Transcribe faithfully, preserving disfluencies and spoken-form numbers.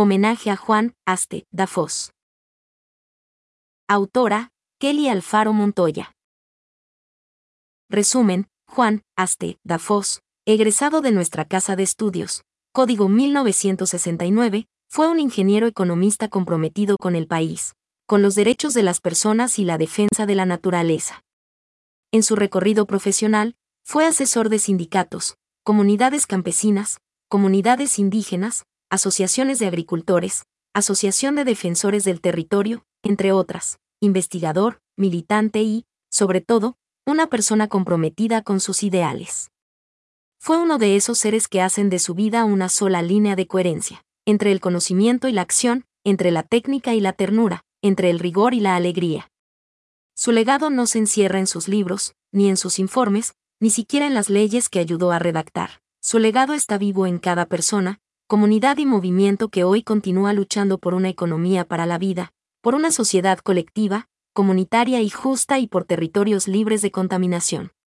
Homenaje a Juan Aste da Foz. Autora, Kelly Alfaro Montoya. Resumen, Juan Aste da Foz, egresado de nuestra casa de estudios, código mil novecientos sesenta y nueve, fue un ingeniero economista comprometido con el país, con los derechos de las personas y la defensa de la naturaleza. En su recorrido profesional, fue asesor de sindicatos, comunidades campesinas, comunidades indígenas, asociaciones de agricultores, asociación de defensores del territorio, entre otras, investigador, militante y, sobre todo, una persona comprometida con sus ideales. Fue uno de esos seres que hacen de su vida una sola línea de coherencia, entre el conocimiento y la acción, entre la técnica y la ternura, entre el rigor y la alegría. Su legado no se encierra en sus libros, ni en sus informes, ni siquiera en las leyes que ayudó a redactar. Su legado está vivo en cada persona, comunidad y movimiento que hoy continúa luchando por una economía para la vida, por una sociedad colectiva, comunitaria y justa y por territorios libres de contaminación.